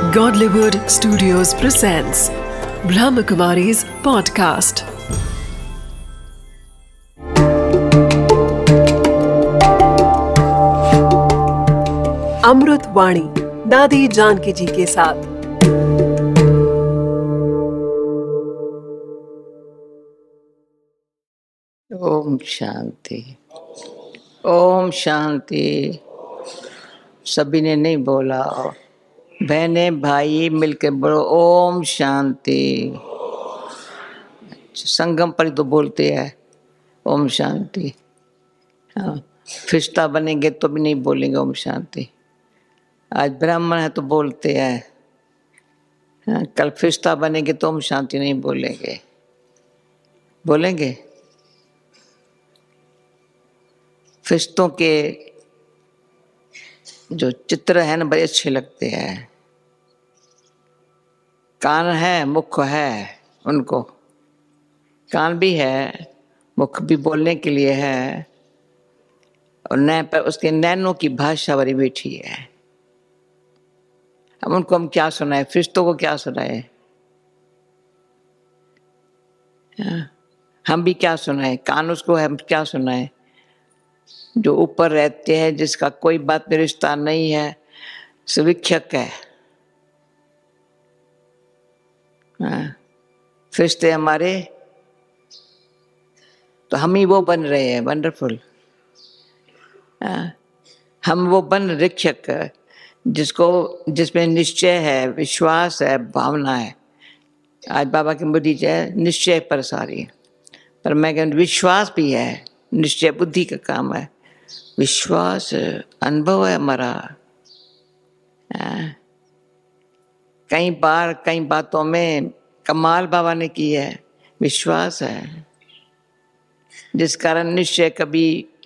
Godlywood Studios presents Brahmakumari's podcast. अमृत वाणी दादी जानकी जी के साथ। ओम शांति। ओम शांति। सभी ने नहीं बोला, बहने भाई मिलकर बोलो ओम शांति। संगम पर तो बोलते हैं ओम शांति। हाँ, फिस्ता बनेंगे तो भी नहीं बोलेंगे ओम शांति। आज ब्राह्मण है तो बोलते हैं, हाँ, कल फिस्ता बनेंगे तो ओम शांति नहीं बोलेंगे। बोलेंगे? फिस्तों के जो चित्र है ना बड़े अच्छे लगते हैं। कान है, मुख है, उनको कान भी है, मुख भी बोलने के लिए है, और नैन पर उसके नैनों की भाषा बड़ी मीठी है। अब उनको हम क्या सुनाए, फिरिश्तों को क्या सुनाए? हम भी क्या सुनाए? कान उसको हम क्या सुनाए? जो ऊपर रहते हैं, जिसका कोई बात में रिश्ता नहीं है, सवीक्षक है। फिरिश्ते हमारे, तो हम ही वो बन रहे हैं। वंडरफुल। हम वो बन रीक्षक जिसमें निश्चय है, विश्वास है, भावना है। आज बाबा की बुद्धि है निश्चय पर सारी, पर मैं कहूँ विश्वास भी है। निश्चय बुद्धि का काम है, विश्वास अनुभव है हमारा। कई बार कई बातों में कमाल बाबा ने की है, विश्वास है, जिस कारण निश्चय कभी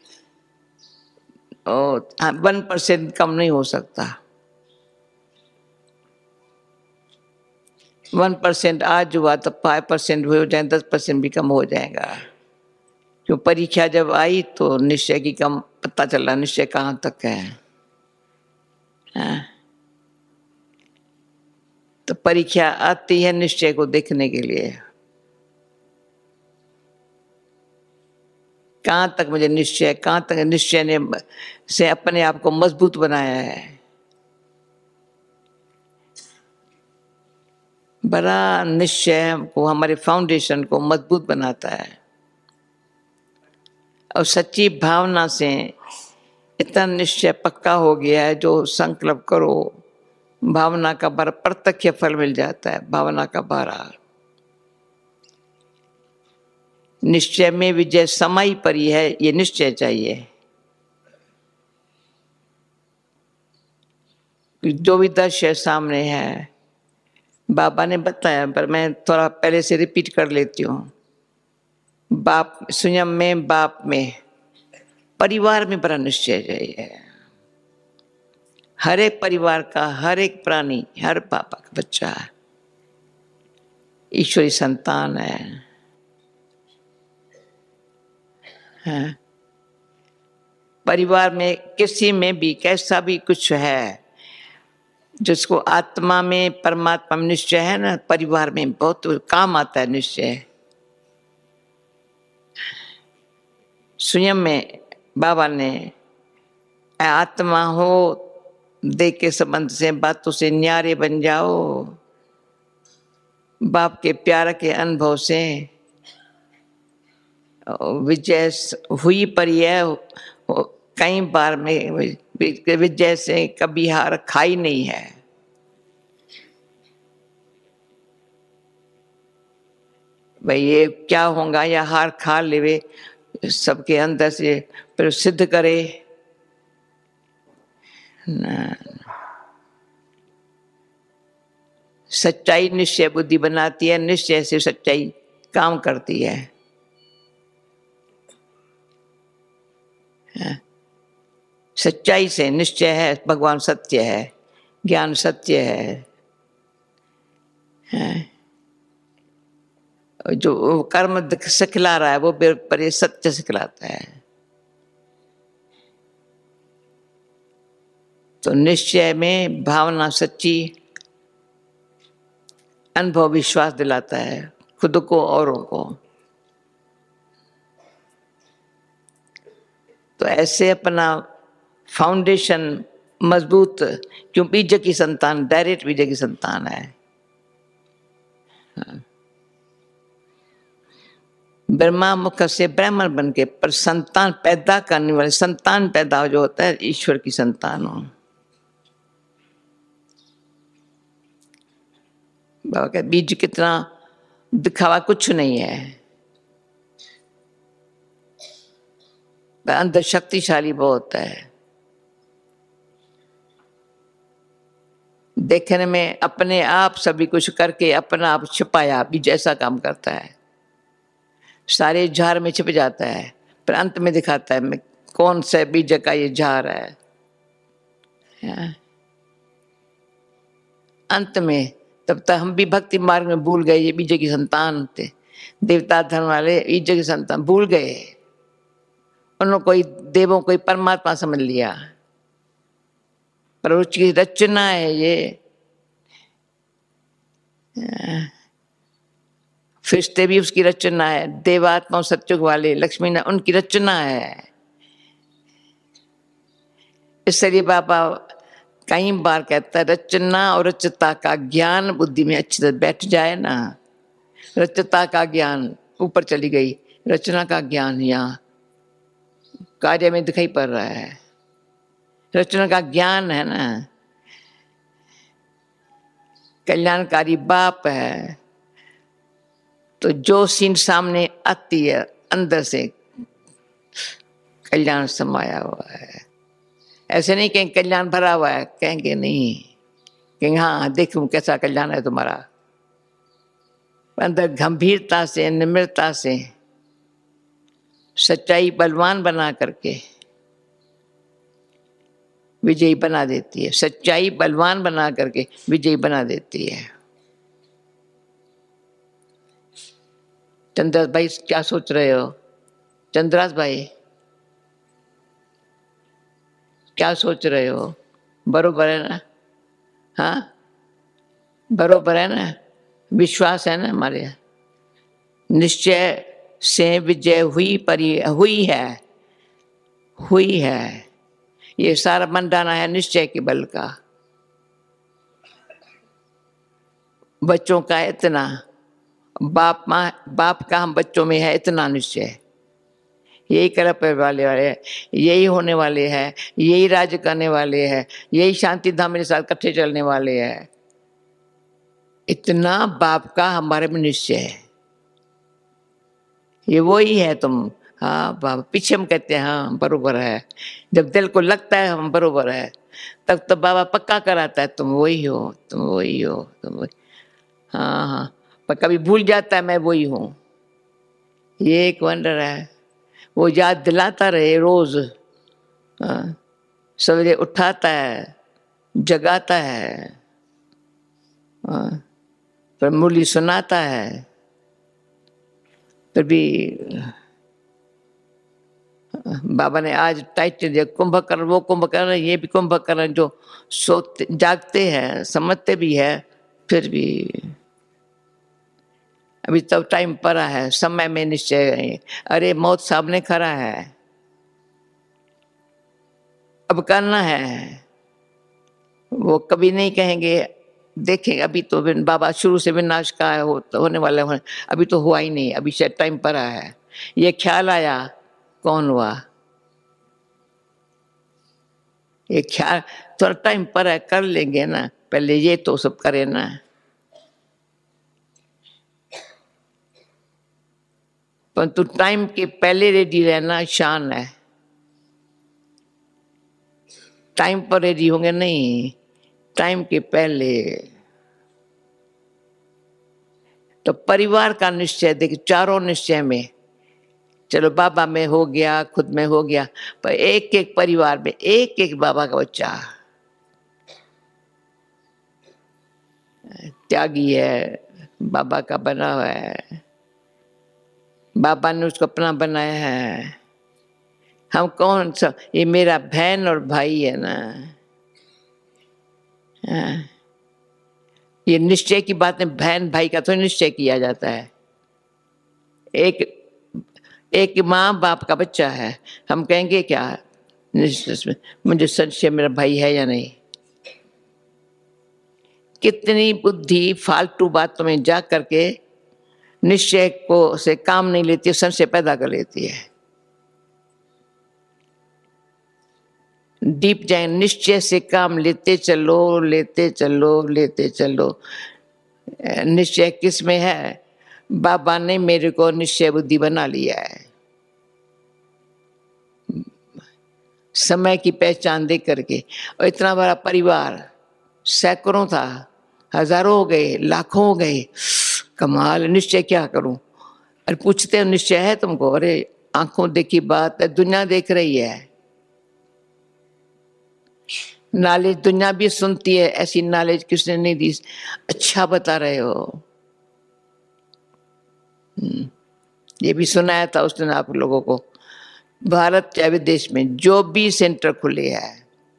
1% कम नहीं हो सकता। 1% आज हुआ तो 5% हो जाए, 10% भी कम हो जाएगा। क्यों? परीक्षा जब आई तो निश्चय की कम पता चला, निश्चय कहाँ तक है। तो परीक्षा आती है निश्चय को देखने के लिए, कहाँ तक मुझे निश्चय, कहाँ तक निश्चय ने से अपने आप को मजबूत बनाया है। बड़ा निश्चय को, हमारे फाउंडेशन को मजबूत बनाता है। और सच्ची भावना से इतना निश्चय पक्का हो गया है, जो संकल्प करो भावना का बार प्रत्यक्ष फल मिल जाता है। भावना का बारा निश्चय में विजय समाई परी है, ये निश्चय चाहिए। जो भी दृश्य सामने है बाबा ने बताया, पर मैं थोड़ा पहले से रिपीट कर लेती हूँ। बाप स्वयं में, बाप में, परिवार में बड़ा निश्चय चाहिए। हर एक परिवार का, हर एक प्राणी, हर पापा का बच्चा ईश्वरी संतान है। परिवार में किसी में भी कैसा भी कुछ है, जिसको आत्मा में परमात्मा में निश्चय है ना, परिवार में बहुत काम आता है निश्चय। स्वयं में बाबा ने आत्मा हो देह के संबंध से बातों से न्यारे बन जाओ, बाप के प्यार के अनुभव से विजय हुई पर यह कई बार में विजय से कभी हार खाई नहीं है। भाई ये क्या होगा, या हार खा लेवे, सबके अंदर से फिर सिद्ध करे ना। सच्चाई निश्चय बुद्धि बनाती है, निश्चय से सच्चाई काम करती है। सच्चाई से निश्चय है, भगवान सत्य है, ज्ञान सत्य है। जो कर्म सिखला रहा है वो पर ये सत्य सिखलाता है। तो निश्चय में भावना सच्ची, अनुभव विश्वास दिलाता है खुद को औरों को। तो ऐसे अपना फाउंडेशन मजबूत, क्यों बीज की संतान, डायरेक्ट बीज की संतान है। ब्रह्मा मुख से ब्राह्मण बन के, पर संतान पैदा करने वाले, संतान पैदा जो होता है ईश्वर की संतान हो। बाबा का बीज कितना दिखावा कुछ नहीं है, अंदर शक्तिशाली बहुत है। देखने में अपने आप सभी कुछ करके अपना आप छिपाया भी जैसा काम करता है, सारे झार में छिप जाता है, पर अंत में दिखाता है मैं कौन से बीज का ये झार है। अंत में तब तक हम भी भक्ति मार्ग में भूल गए, ये बीज की संतान थे, देवता धर्म वाले बीज की संतान भूल गए। उन्होंने कोई देवों कोई परमात्मा समझ लिया, पर उसकी रचना है ये। फरिश्ते भी उसकी रचना है, देवात्मा सत्युग वाले लक्ष्मी ने उनकी रचना है। इसलिए बाबा कई बार कहता है रचना और रचता का ज्ञान बुद्धि में अच्छी तरह बैठ जाए ना, रचता का ज्ञान ऊपर चली गई, रचना का ज्ञान यहाँ कार्य में दिखाई पड़ रहा है। रचना का ज्ञान है ना, कल्याणकारी बाप है, तो जो सीन सामने आती है अंदर से कल्याण समाया हुआ है। ऐसे नहीं कहेंगे कल्याण भरा हुआ है, कहेंगे नहीं, कहेंगे हाँ देखूं कैसा कल्याण है तुम्हारा। अंदर गंभीरता से, निम्रता से, सच्चाई बलवान बना करके विजयी बना देती है। सच्चाई बलवान बना करके विजयी बना देती है। चंद्रास भाई क्या सोच रहे हो? चंद्रास भाई क्या सोच रहे हो? बरोबर है ना? हाँ बरोबर है ना? विश्वास है ना हमारे? निश्चय से विजय हुई है। ये सारा मंडाना है निश्चय के बल का। बच्चों का इतना, बाप का हम बच्चों में है इतना निश्चय, यही कर वाले हैं, यही होने वाले हैं, यही राज करने वाले हैं, यही शांति धाम मेरे साथ इकट्ठे चलने वाले हैं। इतना बाप का हमारे में निश्चय है, ये वो ही है तुम। हाँ बाबा, पीछे हम कहते हैं हाँ बरोबर है, जब दिल को लगता है हम बरोबर है, तब तो बाबा पक्का कराता है तुम वही हो, तुम वही हो, तुम वही। हाँ हाँ, पर कभी भूल जाता है मैं वही हूँ, ये एक वंडर है। वो याद दिलाता रहे रोज, सवेरे उठाता है, जगाता है, पर मुरली सुनाता है, फिर भी बाबा ने आज टाइटल दिया कुंभकर्ण, वो कुंभकर्ण, ये भी कुंभकर्ण जो सोते जागते हैं, समझते भी है, फिर भी अभी तो टाइम पड़ा है, समय में निश्चय। अरे मौत सामने खड़ा है, अब करना है। वो कभी नहीं कहेंगे देखें, अभी तो बाबा शुरू से विनाश का होने वाला है, अभी तो हुआ ही नहीं, अभी शायद टाइम पड़ा है। ये ख्याल आया, कौन हुआ? ये ख्याल थोड़ा टाइम पर है, कर लेंगे ना, पहले ये तो सब करे ना। परंतु टाइम के पहले रेडी रहना शान है। टाइम पर रेडी होंगे नहीं, टाइम के पहले। तो परिवार का निश्चय देखिए, चारों निश्चय में, चलो बाबा में हो गया, खुद में हो गया, पर एक एक परिवार में एक एक बाबा का बच्चा त्यागी है, बाबा का बना हुआ है, बाबा ने उसको अपना बनाया है। हम कौन सा, ये मेरा बहन और भाई है ना। ये निश्चय की बात में बहन भाई का तो निश्चय किया जाता है। एक माँ बाप का बच्चा है, हम कहेंगे क्या निश्चय में मुझे संशय मेरा भाई है या नहीं। कितनी बुद्धि फालतू बातों में जा करके निश्चय को से काम नहीं लेती, संशय पैदा कर लेती है। डीप जाए, निश्चय से काम लेते चलो लेते चलो लेते चलो। निश्चय किस में है? बाबा ने मेरे को निश्चय बुद्धि बना लिया है। समय की पहचान दे करके, और इतना बड़ा परिवार, सैकड़ों था, हजारों हो गए, लाखों हो गए, कमाल। निश्चय क्या करूं? अरे पूछते हैं निश्चय है तुमको? अरे आंखों देखी बात है, दुनिया देख रही है। नॉलेज दुनिया भी सुनती है, ऐसी नॉलेज किसने नहीं दी। अच्छा बता रहे हो। ये भी सुनाया था उस दिन आप लोगों को, भारत चाहे विदेश में जो भी सेंटर खुले हैं,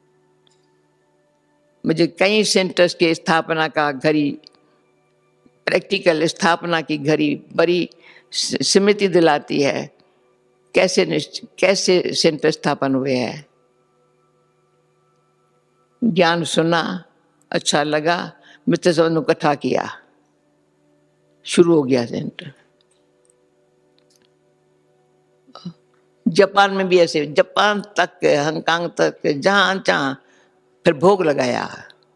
मुझे कई सेंटर्स के स्थापना का घड़ी, प्रैक्टिकल स्थापना की घड़ी बड़ी स्मृति दिलाती है। कैसे सेंटर स्थापन हुए हैं। ज्ञान सुना, अच्छा लगा, मित्र समूह इकट्ठा किया, शुरू हो गया सेंटर। जापान में भी ऐसे, जापान तक, हांगकांग तक, जहां जहां फिर भोग लगाया।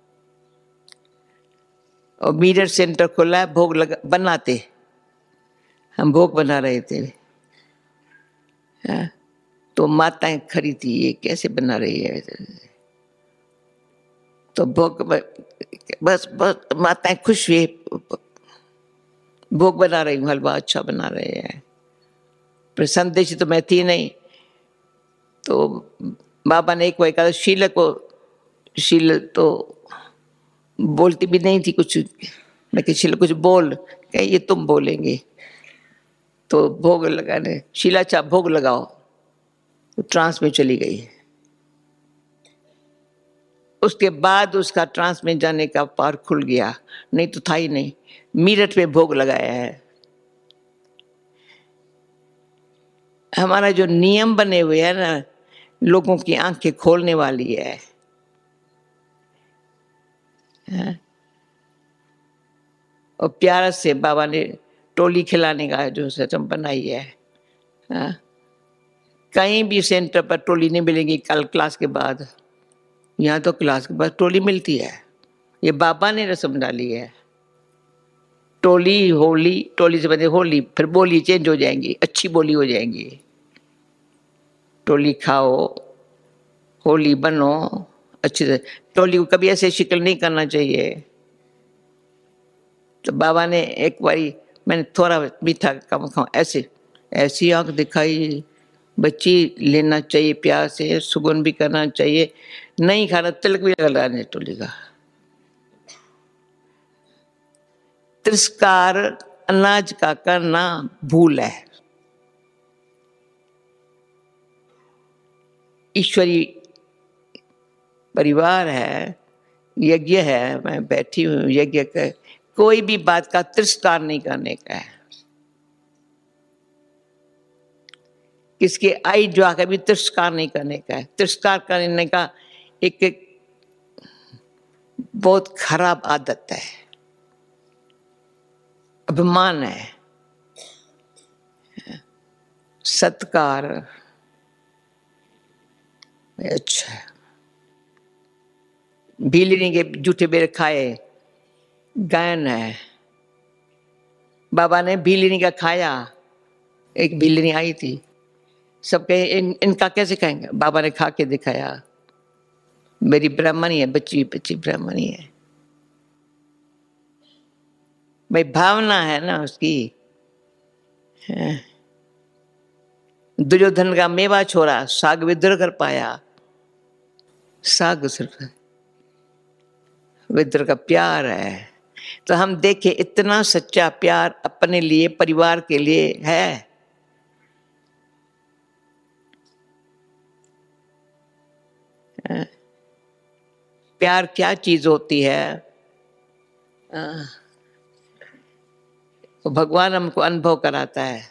और मीरर सेंटर खोला है, भोग लगा बनाते, हम भोग बना रहे थे। तो माताएं खड़ी थी, ये कैसे बना रही है? तो भोग बस माताएं खुश हुई, भोग बना रही हूँ, हलवा अच्छा बना रहे हैं। पर संदेश तो मैं थी नहीं। तो बाबा ने एक बार कहा, शील तो बोलती भी नहीं थी कुछ। मैं कि शीला कुछ बोल, कहे ये तुम बोलेंगे। तो भोग लगाने, शीला चा भोग लगाओ, तो ट्रांस में चली गई। उसके बाद उसका ट्रांस में जाने का पार खुल गया, नहीं तो था ही नहीं। मीरठ में भोग लगाया है। हमारा जो नियम बने हुए हैं ना, लोगों की आंखें खोलने वाली है। और प्यार से बाबा ने टोली खिलाने का जो सिस्टम बनाई है। कहीं भी सेंटर पर टोली नहीं मिलेगी कल क्लास के बाद। यहाँ तो क्लास के बाद टोली मिलती है। ये बाबा ने रस्म डाली है। टोली होली, टोली से बने होली, फिर बोली चेंज हो जाएंगी, अच्छी बोली हो जाएंगी। टोली खाओ, होली बनो अच्छी से। टोली को कभी ऐसे शिकल नहीं करना चाहिए। तो बाबा ने एक बारी, मैंने थोड़ा मीठा कम खाऊं, ऐसी आंख दिखाई, बच्ची लेना चाहिए प्यार से, सुगुन भी करना चाहिए, नहीं खाना तिलक भी लगा रहा टोली का। तिरस्कार अनाज का करना भूल है। ईश्वरी परिवार है, यज्ञ है, मैं बैठी हूँ यज्ञ का, कोई भी बात का तिरस्कार नहीं करने का है। किसके आई जो आकर भी तिरस्कार नहीं करने का है। तिरस्कार करने का एक बहुत खराब आदत है, अभिमान है। सत्कार अच्छा, भीलनी के जूठे बेर खाए, गायन है। बाबा ने भीलनी का खाया, एक भीलनी आई थी, सब कहे इनका कैसे खाएंगे? बाबा ने खा के दिखाया, मेरी ब्राह्मणी है, बच्ची ब्राह्मणी है। भाई भावना है ना उसकी। दुर्योधन का मेवा छोड़ा, साग विद्रोह कर पाया। साग सिर्फ विद्रोह का प्यार है। तो हम देखें इतना सच्चा प्यार अपने लिए, परिवार के लिए है। प्यार क्या चीज होती है? तो भगवान हमको अनुभव कराता है